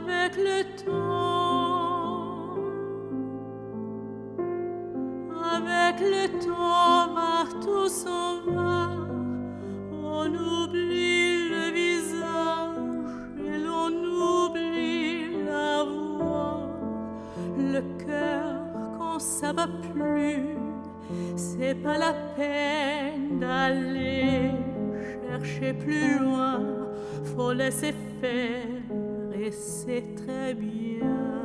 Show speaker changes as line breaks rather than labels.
avec le temps, tout s'en va, on oublie le visage et l'on oublie la voix, le cœur quand ça va plus, c'est pas la peine d'aller chercher plus loin, faut laisser faire et c'est très bien.